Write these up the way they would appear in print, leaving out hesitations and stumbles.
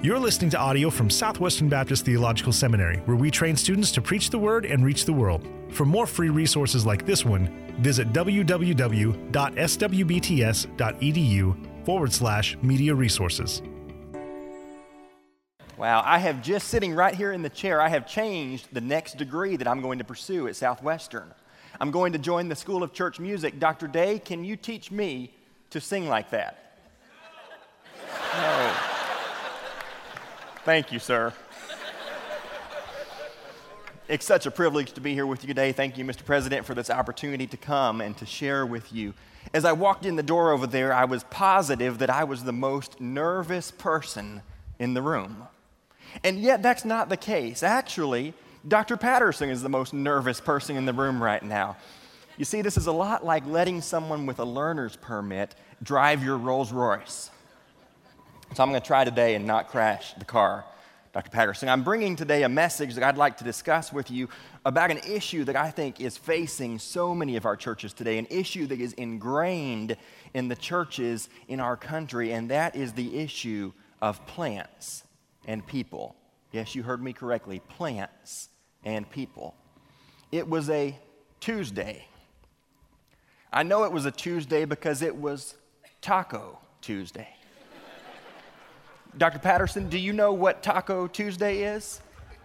You're listening to audio from Southwestern Baptist Theological Seminary, where we train students to preach the word and reach the world. For more free resources like this one, visit www.swbts.edu/media resources. Wow, I have just sitting right here in the chair, I have changed the next degree that I'm going to pursue at Southwestern. I'm going to join the School of Church Music. Dr. Day, can you teach me to sing like that? No. Thank you, sir. It's such a privilege to be here with you today. Thank you, Mr. President, for this opportunity to come and to share with you. As I walked in the door over there, I was positive that I was the most nervous person in the room. And yet that's not the case. Actually, Dr. Patterson is the most nervous person in the room right now. You see, this is a lot like letting someone with a learner's permit drive your Rolls Royce. So I'm going to try today and not crash the car, Dr. Patterson. I'm bringing today a message that I'd like to discuss with you about an issue that I think is facing so many of our churches today, an issue that is ingrained in the churches in our country, and that is the issue of plants and people. Yes, you heard me correctly, plants and people. It was a Tuesday. I know it was a Tuesday because it was Taco Tuesday. Dr. Patterson, do you know what Taco Tuesday is?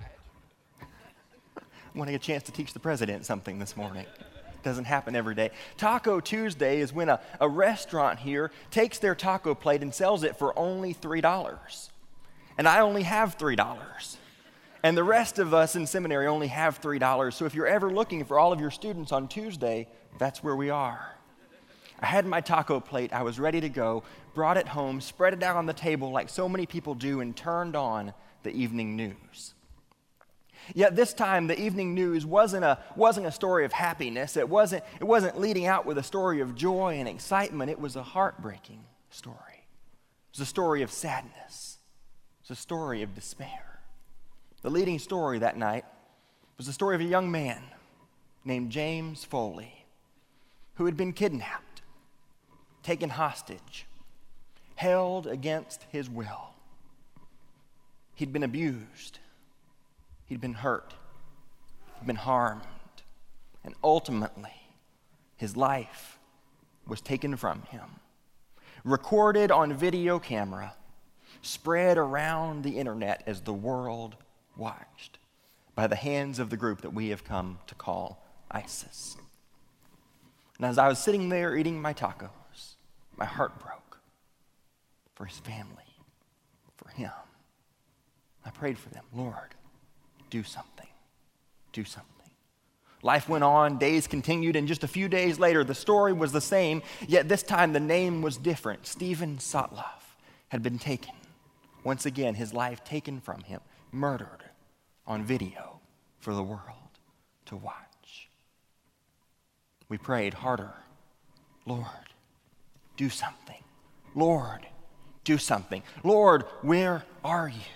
I'm wanting a chance to teach the president something this morning. Doesn't happen every day. Taco Tuesday is when a restaurant here takes their taco plate and sells it for only $3. And I only have $3. And the rest of us in seminary only have $3. So if you're ever looking for all of your students on Tuesday, that's where we are. I had my taco plate, I was ready to go, brought it home, spread it out on the table like so many people do, and turned on the evening news. Yet this time, the evening news wasn't a story of happiness. It wasn't leading out with a story of joy and excitement. It was a heartbreaking story. It was a story of sadness. It was a story of despair. The leading story that night was the story of a young man named James Foley, who had been kidnapped, taken hostage, held against his will. He'd been abused. He'd been hurt. He'd been harmed. And ultimately, his life was taken from him. Recorded on video camera, spread around the internet as the world watched by the hands of the group that we have come to call ISIS. And as I was sitting there eating my tacos, my heart broke for his family, for him. I prayed for them. Lord, do something. Do something. Life went on, days continued, and just a few days later, the story was the same, yet this time the name was different. Stephen Sotloff had been taken. Once again, his life taken from him, murdered on video for the world to watch. We prayed harder. Lord, do something. Lord, do something. Lord, where are you?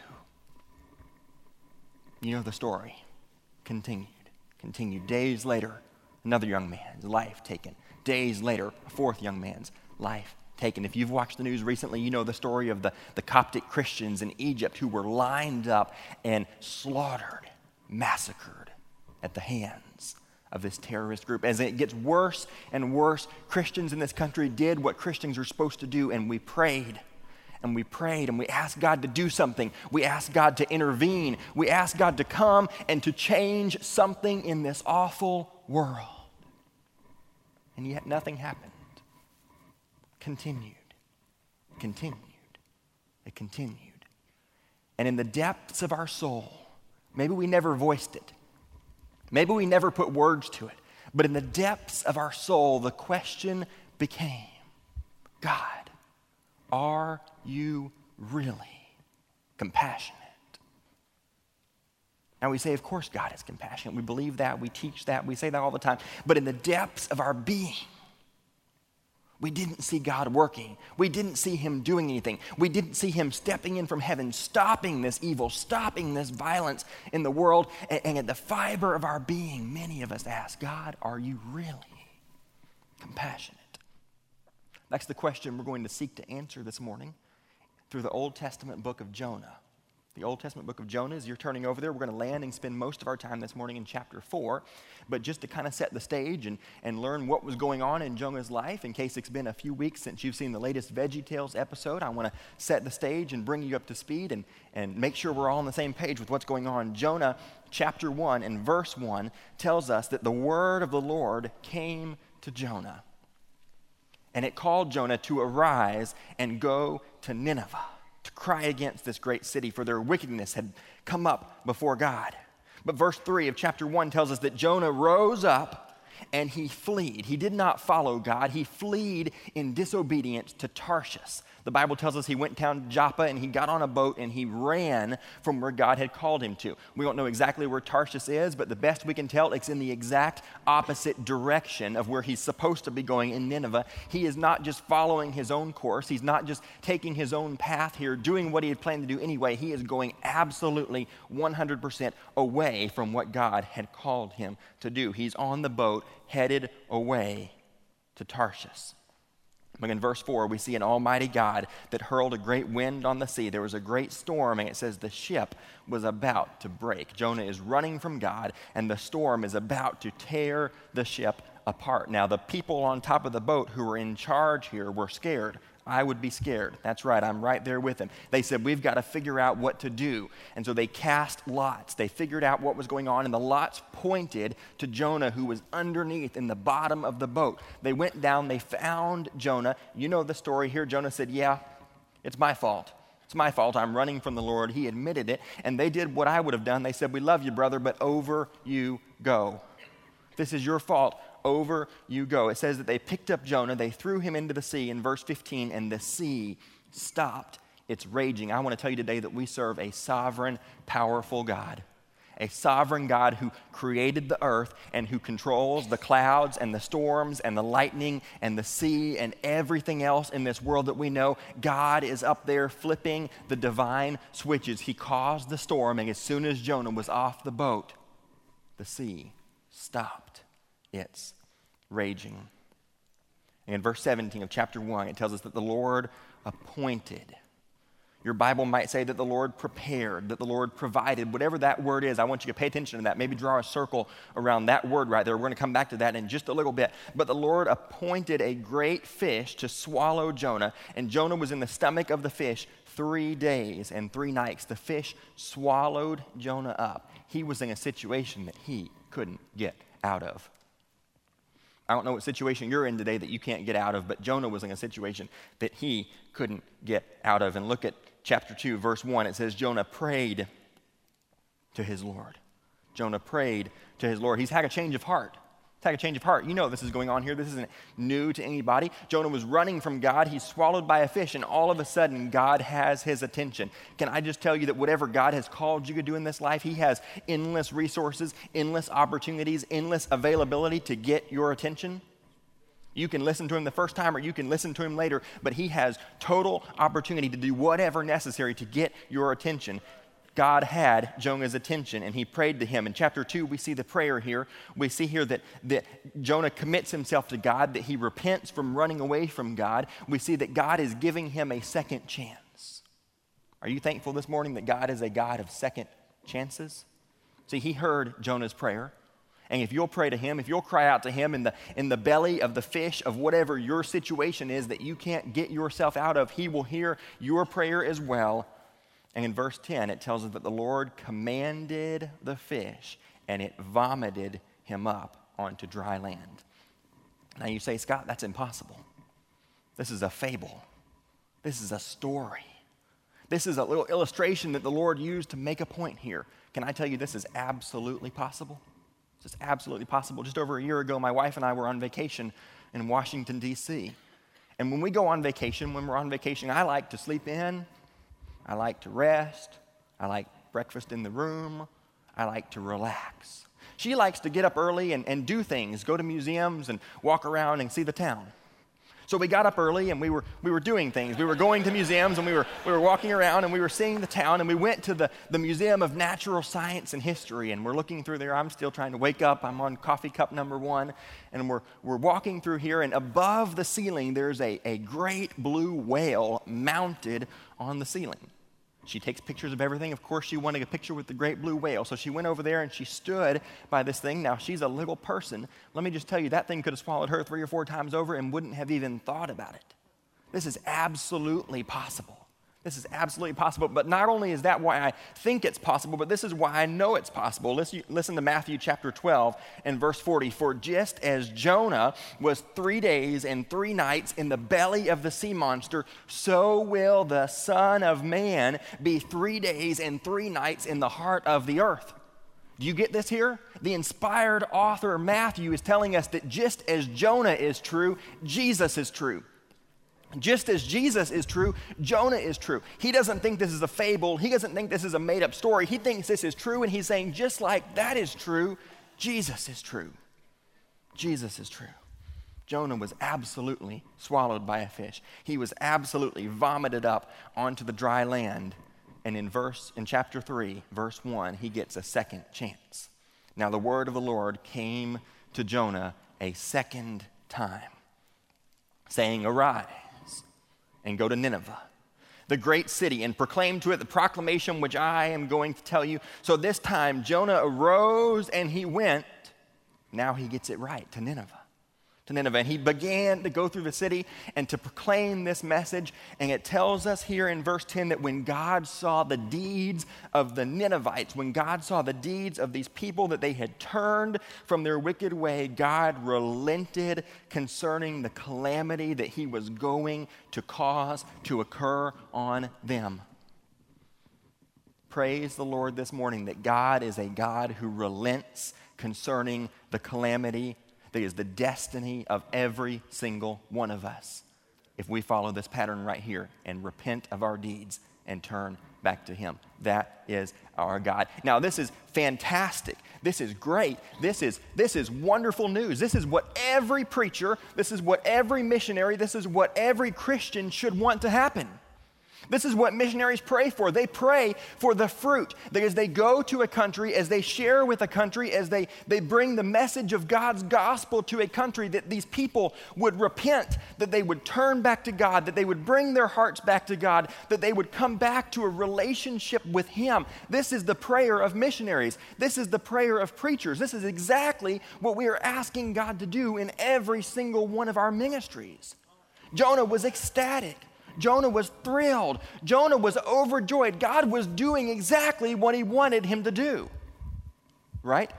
You know the story. Continued. Days later, another young man's life taken. Days later, a fourth young man's life taken. If you've watched the news recently, you know the story of the Coptic Christians in Egypt who were lined up and slaughtered, massacred at the hands of this terrorist group. As it gets worse and worse, Christians in this country did what Christians are supposed to do, and we prayed. And we prayed and we asked God to do something. We asked God to intervene. We asked God to come and to change something in this awful world. And yet nothing happened. Continued. It continued. And in the depths of our soul, maybe we never voiced it. Maybe we never put words to it. But in the depths of our soul, the question became, God, are you really compassionate? Now we say, of course God is compassionate. We believe that, we teach that, we say that all the time. But in the depths of our being, we didn't see God working. We didn't see him doing anything. We didn't see him stepping in from heaven, stopping this evil, stopping this violence in the world. And at the fiber of our being, many of us ask, God, are you really compassionate? That's the question we're going to seek to answer this morning through the Old Testament book of Jonah. The Old Testament book of Jonah, as you're turning over there, we're going to land and spend most of our time this morning in chapter 4. But just to kind of set the stage and learn what was going on in Jonah's life, in case it's been a few weeks since you've seen the latest VeggieTales episode, I want to set the stage and bring you up to speed and make sure we're all on the same page with what's going on. Jonah chapter 1 and verse 1 tells us that the word of the Lord came to Jonah. And it called Jonah to arise and go to Nineveh, to cry against this great city, for their wickedness had come up before God. But verse 3 of chapter 1 tells us that Jonah rose up and he fled. He did not follow God. He fled in disobedience to Tarshish. The Bible tells us he went down to Joppa and he got on a boat and he ran from where God had called him to. We don't know exactly where Tarshish is, but the best we can tell, it's in the exact opposite direction of where he's supposed to be going in Nineveh. He is not just following his own course. He's not just taking his own path here, doing what he had planned to do anyway. He is going absolutely 100% away from what God had called him to do. He's on the boat headed away to Tarshish. In verse 4, we see an almighty God that hurled a great wind on the sea. There was a great storm, and it says the ship was about to break. Jonah is running from God, and the storm is about to tear the ship apart. Now, the people on top of the boat who were in charge here were scared. I would be scared. That's right, I'm right there with them. They said, we've got to figure out what to do. And so they cast lots. They figured out what was going on, and the lots pointed to Jonah, who was underneath in the bottom of the boat. They went down, they found Jonah. You know the story here. Jonah said, yeah, it's my fault. It's my fault. I'm running from the Lord. He admitted it, and they did what I would have done. They said, we love you, brother, but over you go. This is your fault. Over you go. It says that they picked up Jonah, they threw him into the sea in verse 15, and the sea stopped its raging. I want to tell you today that we serve a sovereign, powerful God. A sovereign God who created the earth and who controls the clouds and the storms and the lightning and the sea and everything else in this world that we know. God is up there flipping the divine switches. He caused the storm, and as soon as Jonah was off the boat, the sea stopped its raging. And in verse 17 of chapter 1, it tells us that the Lord appointed. Your Bible might say that the Lord prepared, that the Lord provided, whatever that word is. I want you to pay attention to that. Maybe draw a circle around that word right there. We're going to come back to that in just a little bit. But the Lord appointed a great fish to swallow Jonah, and Jonah was in the stomach of the fish 3 days and 3 nights. The fish swallowed Jonah up. He was in a situation that he couldn't get out of. I don't know what situation you're in today that you can't get out of, but Jonah was in a situation that he couldn't get out of. And look at chapter 2, verse 1. It says, Jonah prayed to his Lord. Jonah prayed to his Lord. He's had a change of heart. He's had a change of heart. You know this is going on here. This isn't new to anybody. Jonah was running from God. He's swallowed by a fish, and all of a sudden, God has his attention. Can I just tell you that whatever God has called you to do in this life, he has endless resources, endless opportunities, endless availability to get your attention? You can listen to him the first time or you can listen to him later, but he has total opportunity to do whatever necessary to get your attention. God had Jonah's attention, and he prayed to him. In chapter 2, we see the prayer here. We see here that Jonah commits himself to God, that he repents from running away from God. We see that God is giving him a second chance. Are you thankful this morning that God is a God of second chances? See, he heard Jonah's prayer. And if you'll pray to him, if you'll cry out to him in the belly of the fish of whatever your situation is that you can't get yourself out of, he will hear your prayer as well. And in verse 10, it tells us that the Lord commanded the fish, and it vomited him up onto dry land. Now you say, Scott, that's impossible. This is a fable. This is a story. This is a little illustration that the Lord used to make a point here. Can I tell you this is absolutely possible? This is absolutely possible. Just over a year ago, my wife and I were on vacation in Washington, D.C. And when we go on vacation, when we're on vacation, I like to sleep in. I like to rest. I like breakfast in the room. I like to relax. She likes to get up early and do things, go to museums and walk around and see the town. So we got up early and we were doing things. We were going to museums and we were walking around and we were seeing the town, and we went to the Museum of Natural Science and History, and we're looking through there. I'm still trying to wake up. I'm on coffee cup number 1, and we're walking through here, and above the ceiling there's a great blue whale mounted on the ceiling. She takes pictures of everything. Of course, she wanted a picture with the great blue whale. So she went over there and she stood by this thing. Now, she's a little person. Let me just tell you, that thing could have swallowed her 3 or 4 times over and wouldn't have even thought about it. This is absolutely possible. This is absolutely possible. But not only is that why I think it's possible, but this is why I know it's possible. Listen to Matthew chapter 12 and verse 40. For just as Jonah was 3 days and 3 nights in the belly of the sea monster, so will the Son of Man be 3 days and 3 nights in the heart of the earth. Do you get this here? The inspired author Matthew is telling us that just as Jonah is true, Jesus is true. Just as Jesus is true, Jonah is true. He doesn't think this is a fable. He doesn't think this is a made-up story. He thinks this is true, and he's saying, just like that is true, Jesus is true. Jesus is true. Jonah was absolutely swallowed by a fish. He was absolutely vomited up onto the dry land. And in chapter 3, verse 1, he gets a second chance. Now the word of the Lord came to Jonah a second time, saying, Arise and go to Nineveh, the great city, and proclaim to it the proclamation which I am going to tell you. So this time Jonah arose and he went. Now he gets it right, to Nineveh. And he began to go through the city and to proclaim this message. And it tells us here in verse 10 that when God saw the deeds of the Ninevites, when God saw the deeds of these people, that they had turned from their wicked way, God relented concerning the calamity that he was going to cause to occur on them. Praise the Lord this morning that God is a God who relents concerning the calamity that is the destiny of every single one of us if we follow this pattern right here and repent of our deeds and turn back to him. That is our God. Now, this is fantastic. This is great. This is wonderful news. This is what every preacher, this is what every missionary, this is what every Christian should want to happen. This is what missionaries pray for. They pray for the fruit. That as they go to a country, as they share with a country, as they bring the message of God's gospel to a country, that these people would repent, that they would turn back to God, that they would bring their hearts back to God, that they would come back to a relationship with him. This is the prayer of missionaries. This is the prayer of preachers. This is exactly what we are asking God to do in every single one of our ministries. Jonah was ecstatic. Jonah was thrilled. Jonah was overjoyed. God was doing exactly what he wanted him to do. Right?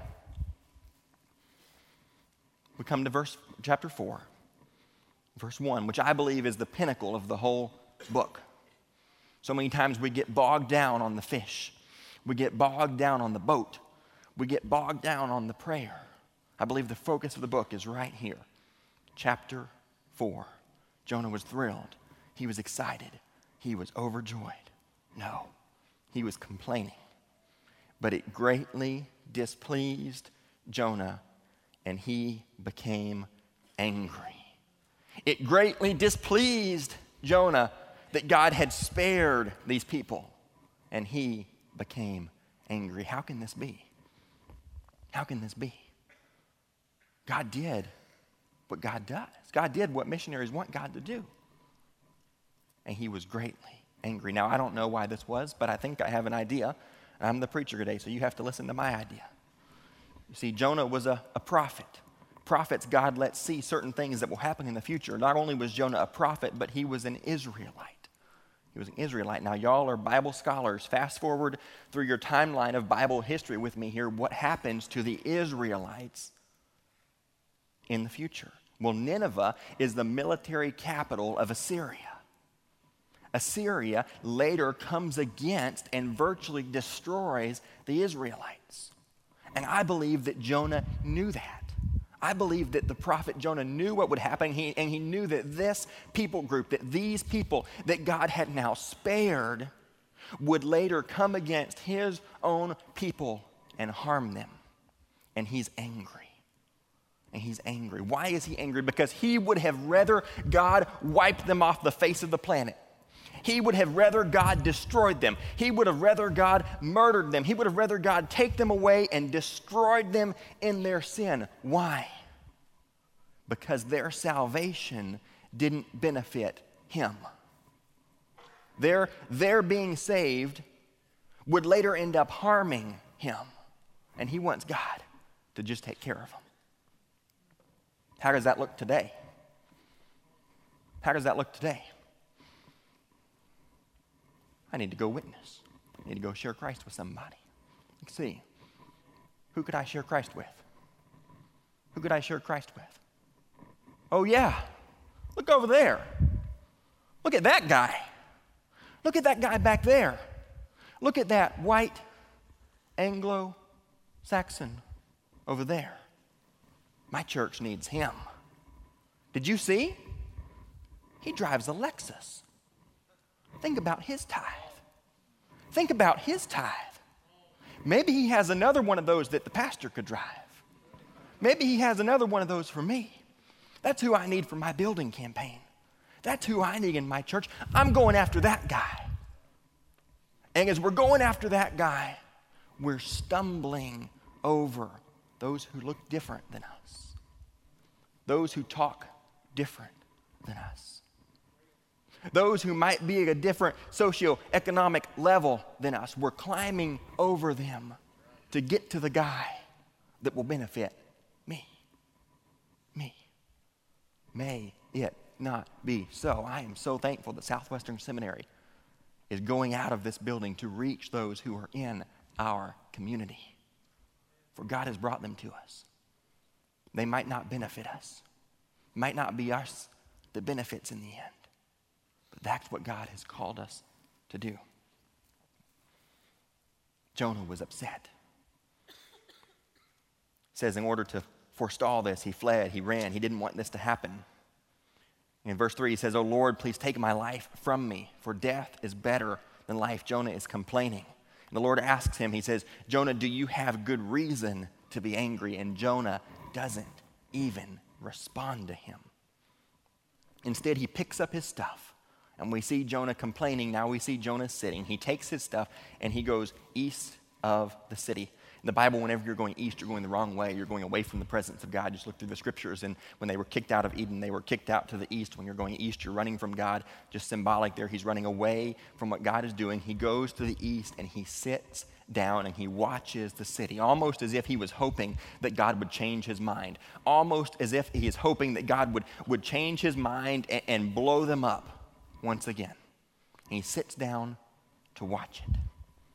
We come to chapter 4, verse 1, which I believe is the pinnacle of the whole book. So many times we get bogged down on the fish. We get bogged down on the boat. We get bogged down on the prayer. I believe the focus of the book is right here. Chapter 4. Jonah was thrilled. He was excited. He was overjoyed. No, he was complaining. But it greatly displeased Jonah, and he became angry. It greatly displeased Jonah that God had spared these people, and he became angry. How can this be? How can this be? God did what God does. God did what missionaries want God to do. And he was greatly angry. Now, I don't know why this was, but I think I have an idea. I'm the preacher today, so you have to listen to my idea. You see, Jonah was a prophet. Prophets, God lets see certain things that will happen in the future. Not only was Jonah a prophet, but he was an Israelite. He was an Israelite. Now, y'all are Bible scholars. Fast forward through your timeline of Bible history with me here. What happens to the Israelites in the future? Well, Nineveh is the military capital of Assyria. Assyria later comes against and virtually destroys the Israelites. And I believe that Jonah knew that. I believe that the prophet Jonah knew what would happen, and he knew that this people group, that these people that God had now spared, would later come against his own people and harm them. And he's angry. And he's angry. Why is he angry? Because he would have rather God wiped them off the face of the planet. He would have rather God destroyed them. He would have rather God murdered them. He would have rather God take them away and destroyed them in their sin. Why? Because their salvation didn't benefit him. their being saved would later end up harming him. And he wants God to just take care of him. How does that look today? How does that look today? I need to go witness. I need to go share Christ with somebody. Let's see. Who could I share Christ with? Who could I share Christ with? Oh yeah, look over there. Look at that guy. Look at that guy back there. Look at that white Anglo-Saxon over there. My church needs him. Did you see? He drives a Lexus. Think about his tithe. Think about his tithe. Maybe he has another one of those that the pastor could drive. Maybe he has another one of those for me. That's who I need for my building campaign. That's who I need in my church. I'm going after that guy. And as we're going after that guy, we're stumbling over those who look different than us, those who talk different than us, those who might be at a different socioeconomic level than us. We're climbing over them to get to the guy that will benefit me. Me. May it not be so. I am so thankful that Southwestern Seminary is going out of this building to reach those who are in our community. For God has brought them to us. They might not benefit us. It might not be us that benefits in the end. But that's what God has called us to do. Jonah was upset. It says in order to forestall this, he fled, he ran. He didn't want this to happen. In verse 3, he says, "O Lord, please take my life from me, for death is better than life." Jonah is complaining. And the Lord asks him, he says, "Jonah, do you have good reason to be angry?" And Jonah doesn't even respond to him. Instead, he picks up his stuff. And we see Jonah complaining. Now we see Jonah sitting. He takes his stuff and he goes east of the city. In the Bible, whenever you're going east, you're going the wrong way. You're going away from the presence of God. Just look through the scriptures. And when they were kicked out of Eden, they were kicked out to the east. When you're going east, you're running from God. Just symbolic there. He's running away from what God is doing. He goes to the east and he sits down and he watches the city, almost as if he was hoping that God would change his mind. Almost as if he is hoping that God would change his mind and blow them up once again. And he sits down to watch it.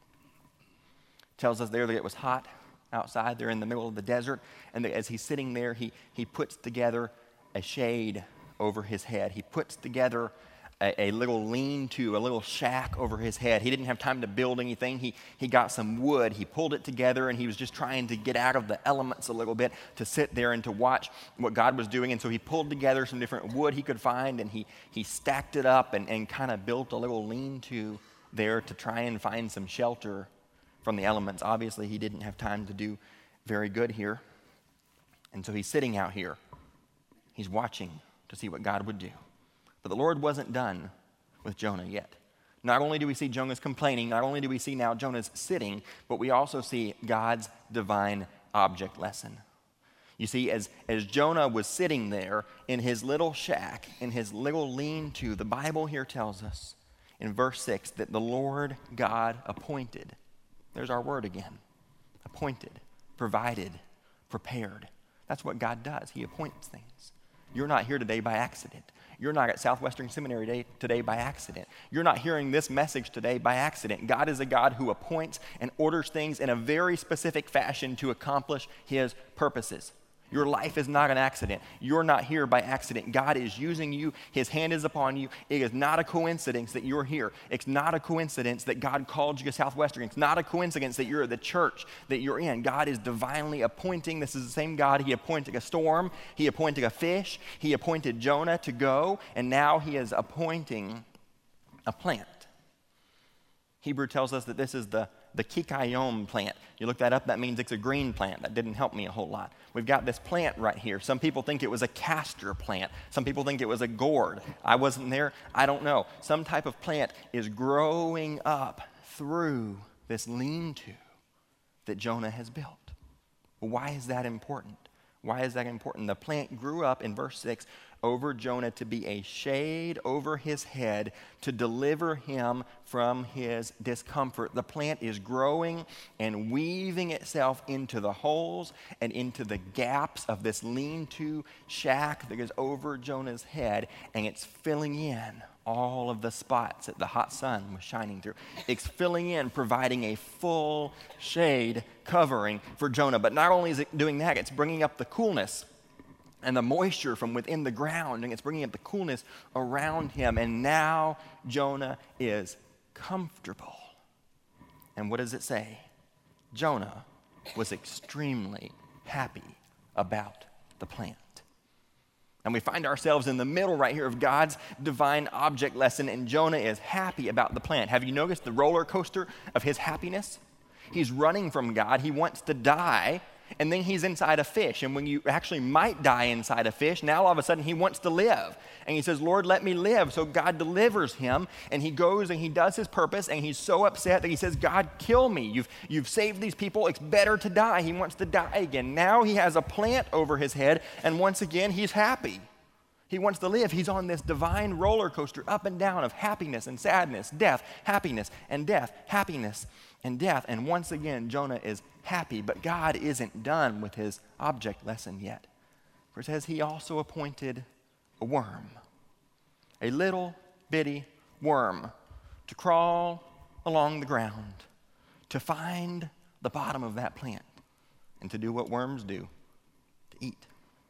Tells us there that it was hot outside. They're in the middle of the desert. And that as he's sitting there, he puts together a shade over his head. He puts together a little lean-to, a little shack over his head. He didn't have time to build anything. He got some wood. He pulled it together, and he was just trying to get out of the elements a little bit to sit there and to watch what God was doing. And so he pulled together some different wood he could find, and he stacked it up and kind of built a little lean-to there to try and find some shelter from the elements. Obviously, he didn't have time to do very good here. And so he's sitting out here. He's watching to see what God would do. But the Lord wasn't done with Jonah yet. Not only do we see Jonah's complaining, not only do we see now Jonah's sitting, but we also see God's divine object lesson. You see, as Jonah was sitting there in his little shack, in his little lean-to, the Bible here tells us in verse 6 that the Lord God appointed. There's our word again. Appointed, provided, prepared. That's what God does. He appoints things. You're not here today by accident. You're not at Southwestern Seminary today by accident. You're not hearing this message today by accident. God is a God who appoints and orders things in a very specific fashion to accomplish his purposes. Your life is not an accident. You're not here by accident. God is using you. His hand is upon you. It is not a coincidence that you're here. It's not a coincidence that God called you to Southwestern. It's not a coincidence that you're the church that you're in. God is divinely appointing. This is the same God. He appointed a storm. He appointed a fish. He appointed Jonah to go. And now he is appointing a plant. Hebrew tells us that this is the kikayom plant. You look that up, that means it's a green plant. That didn't help me a whole lot. We've got this plant right here. Some people think it was a castor plant. Some people think it was a gourd. I wasn't there. I don't know. Some type of plant is growing up through this lean-to that Jonah has built. Why is that important? Why is that important? The plant grew up, in verse 6, over Jonah to be a shade over his head to deliver him from his discomfort. The plant is growing and weaving itself into the holes and into the gaps of this lean-to shack that goes over Jonah's head, and it's filling in all of the spots that the hot sun was shining through. It's filling in, providing a full shade covering for Jonah. But not only is it doing that, it's bringing up the coolness and the moisture from within the ground, and it's bringing up the coolness around him. And now Jonah is comfortable. And what does it say? Jonah was extremely happy about the plant. And we find ourselves in the middle right here of God's divine object lesson, and Jonah is happy about the plant. Have you noticed the roller coaster of his happiness? He's running from God. He wants to die, and then he's inside a fish. And when you actually might die inside a fish, now all of a sudden he wants to live. And he says, Lord, let me live. So God delivers him, and he goes and he does his purpose, and he's so upset that he says, God, kill me. You've saved these people. It's better to die. He wants to die again. Now he has a plant over his head, and once again he's happy. He wants to live. He's on this divine roller coaster up and down of happiness and sadness, death, happiness and death, happiness and death. And once again, Jonah is happy, but God isn't done with his object lesson yet. For it says he also appointed a worm, a little bitty worm, to crawl along the ground, to find the bottom of that plant, and to do what worms do, to eat.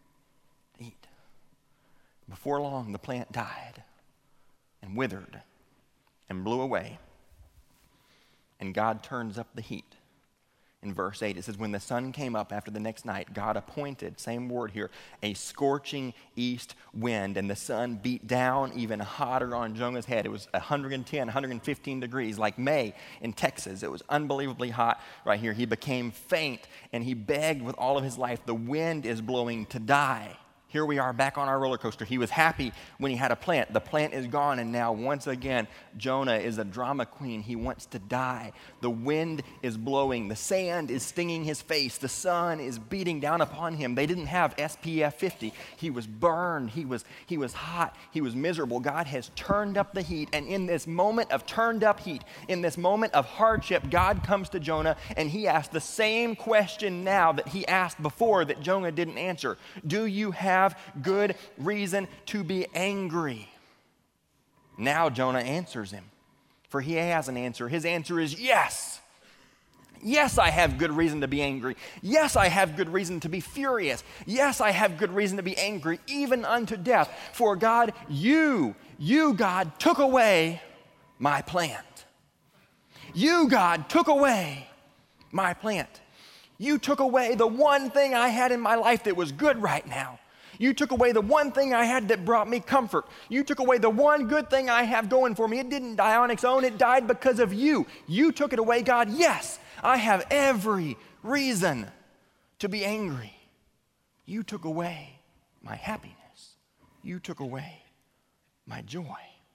Before long, the plant died and withered and blew away. And God turns up the heat. In verse 8, it says, when the sun came up after the next night, God appointed, same word here, a scorching east wind, and the sun beat down even hotter on Jonah's head. It was 110, 115 degrees, like May in Texas. It was unbelievably hot right here. He became faint, and he begged with all of his life, the wind is blowing to die. Here we are back on our roller coaster. He was happy when he had a plant. The plant is gone, and now once again, Jonah is a drama queen. He wants to die. The wind is blowing. The sand is stinging his face. The sun is beating down upon him. They didn't have SPF 50. He was burned. He was hot. He was miserable. God has turned up the heat, and in this moment of turned up heat, in this moment of hardship, God comes to Jonah, and he asks the same question now that he asked before that Jonah didn't answer. Do you have good reason to be angry? Now Jonah answers him, for he has an answer. His answer is yes. Yes, I have good reason to be angry. Yes, I have good reason to be furious. Yes, I have good reason to be angry, even unto death. For God, you God, took away my plant. You, God, took away my plant. You took away the one thing I had in my life that was good right now. You took away the one thing I had that brought me comfort. You took away the one good thing I have going for me. It didn't die on its own. It died because of you. You took it away, God. Yes, I have every reason to be angry. You took away my happiness. You took away my joy.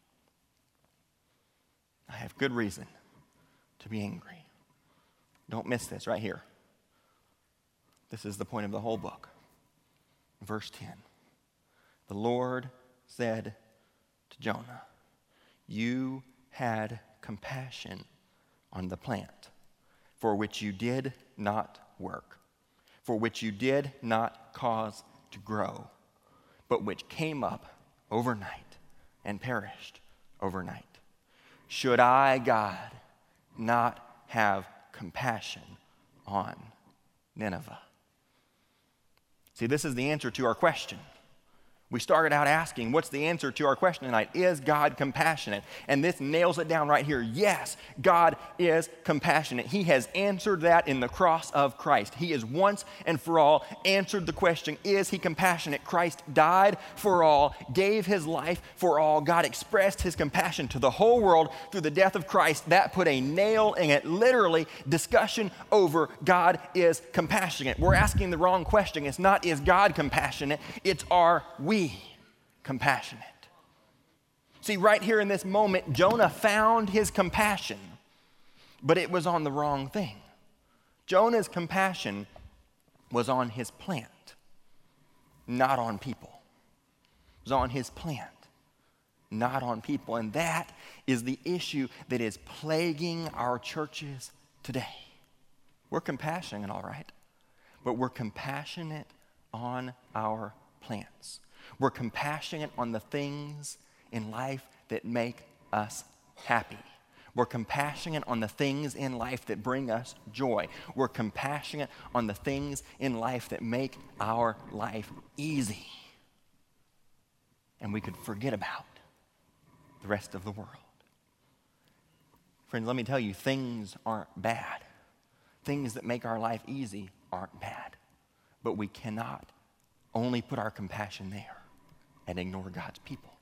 I have good reason to be angry. Don't miss this right here. This is the point of the whole book. Verse 10, the Lord said to Jonah, you had compassion on the plant for which you did not work, for which you did not cause to grow, but which came up overnight and perished overnight. Should I, God, not have compassion on Nineveh? See, this is the answer to our question. We started out asking, what's the answer to our question tonight? Is God compassionate? And this nails it down right here. Yes, God is compassionate. He has answered that in the cross of Christ. He has once and for all answered the question, is he compassionate? Christ died for all, gave his life for all. God expressed his compassion to the whole world through the death of Christ. That put a nail in it, literally, discussion over God is compassionate. We're asking the wrong question. It's not, is God compassionate? It's, are we compassionate? See, right here in this moment, Jonah found his compassion, but it was on the wrong thing. Jonah's compassion was on his plant, not on people. It was on his plant, not on people. And that is the issue that is plaguing our churches today. We're compassionate, all right, but we're compassionate on our plants. We're compassionate on the things in life that make us happy. We're compassionate on the things in life that bring us joy. We're compassionate on the things in life that make our life easy. And we could forget about the rest of the world. Friends, let me tell you, things aren't bad. Things that make our life easy aren't bad. But we cannot only put our compassion there and ignore God's people.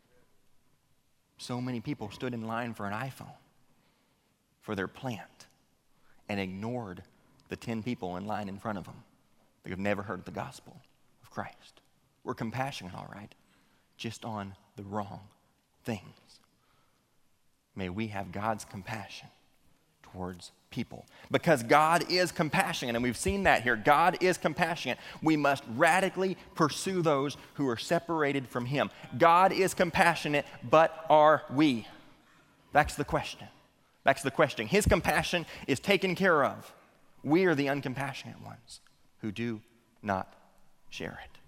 So many people stood in line for an iPhone for their plant and ignored the 10 people in line in front of them that have never heard the gospel of Christ. We're compassionate, all right, just on the wrong things. May we have God's compassion towards people. Because God is compassionate, and we've seen that here. God is compassionate. We must radically pursue those who are separated from Him. God is compassionate, but are we? That's the question. That's the question. His compassion is taken care of. We are the uncompassionate ones who do not share it.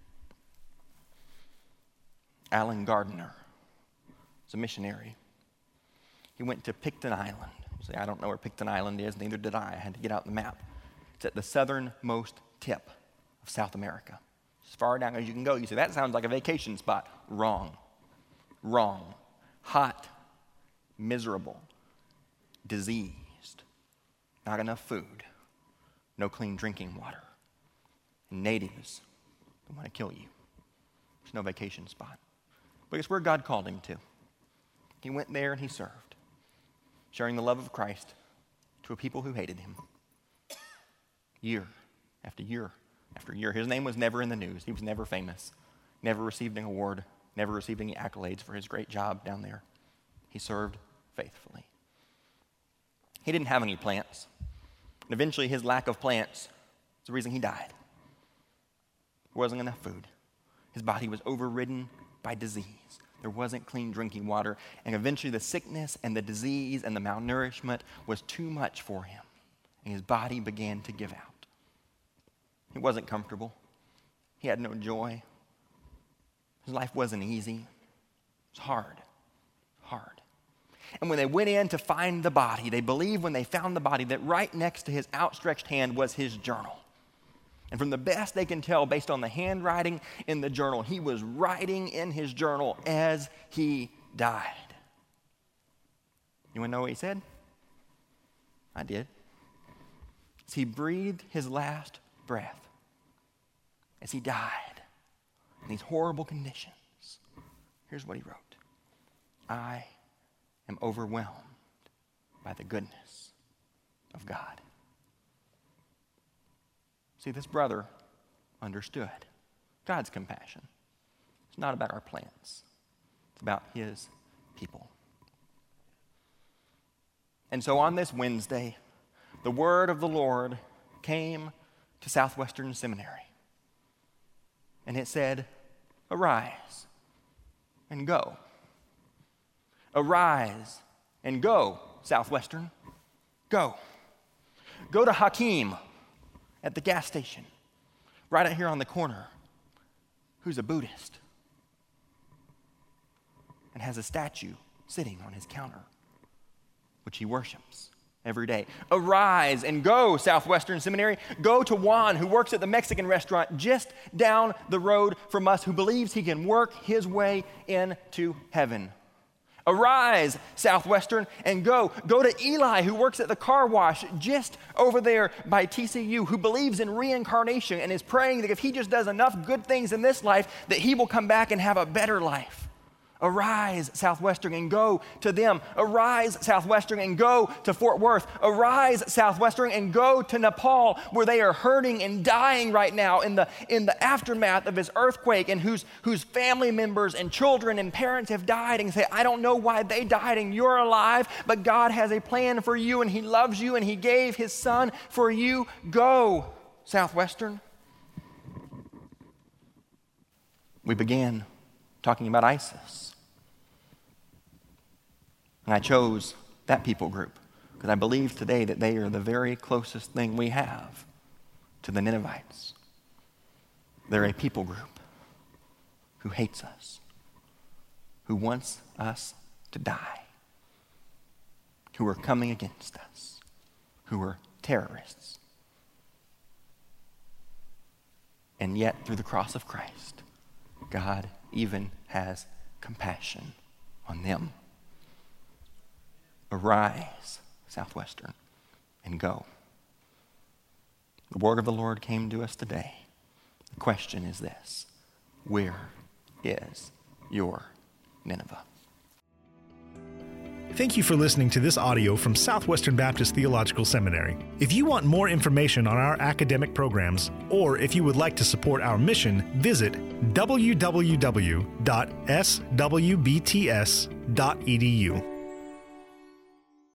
Alan Gardner was a missionary. He went to Picton Island. You say, I don't know where Picton Island is, neither did I. I had to get out the map. It's at the southernmost tip of South America. As far down as you can go. You say, that sounds like a vacation spot. Wrong. Wrong. Hot, miserable, diseased, not enough food, no clean drinking water. Natives that want to kill you. There's no vacation spot. But it's where God called him to. He went there and he served, sharing the love of Christ to a people who hated him. Year after year after year. His name was never in the news. He was never famous, never received an award, never received any accolades for his great job down there. He served faithfully. He didn't have any plants. And eventually his lack of plants is the reason he died. There wasn't enough food. His body was overridden by disease. There wasn't clean drinking water. And eventually the sickness and the disease and the malnourishment was too much for him. And his body began to give out. He wasn't comfortable. He had no joy. His life wasn't easy. It was hard. And when they went in to find the body, they believed when they found the body that right next to his outstretched hand was his journal. And from the best they can tell, based on the handwriting in the journal, he was writing in his journal as he died. You want to know what he said? I did. As he breathed his last breath, as he died in these horrible conditions, here's what he wrote. I am overwhelmed by the goodness of God. See, this brother understood God's compassion. It's not about our plans. It's about his people. And so on this Wednesday, the word of the Lord came to Southwestern Seminary. And it said, arise and go. Arise and go, Southwestern. Go. Go to Hakeem at the gas station, right out here on the corner, who's a Buddhist and has a statue sitting on his counter, which he worships every day. Arise and go, Southwestern Seminary. Go to Juan, who works at the Mexican restaurant just down the road from us, who believes he can work his way into heaven. Arise, Southwestern, and go. Go to Eli, who works at the car wash just over there by TCU, who believes in reincarnation and is praying that if he just does enough good things in this life, that he will come back and have a better life. Arise, Southwestern, and go to them. Arise, Southwestern, and go to Fort Worth. Arise, Southwestern, and go to Nepal, where they are hurting and dying right now in the aftermath of this earthquake, and whose family members and children and parents have died, and say, I don't know why they died and you're alive, but God has a plan for you, and He loves you, and He gave His Son for you. Go, Southwestern. We began talking about ISIS. And I chose that people group because I believe today that they are the very closest thing we have to the Ninevites. They're a people group who hates us, who wants us to die, who are coming against us, who are terrorists. And yet, through the cross of Christ, God even has compassion on them. Arise, Southwestern, and go. The word of the Lord came to us today. The question is this: where is your Nineveh? Thank you for listening to this audio from Southwestern Baptist Theological Seminary. If you want more information on our academic programs, or if you would like to support our mission, visit www.swbts.edu.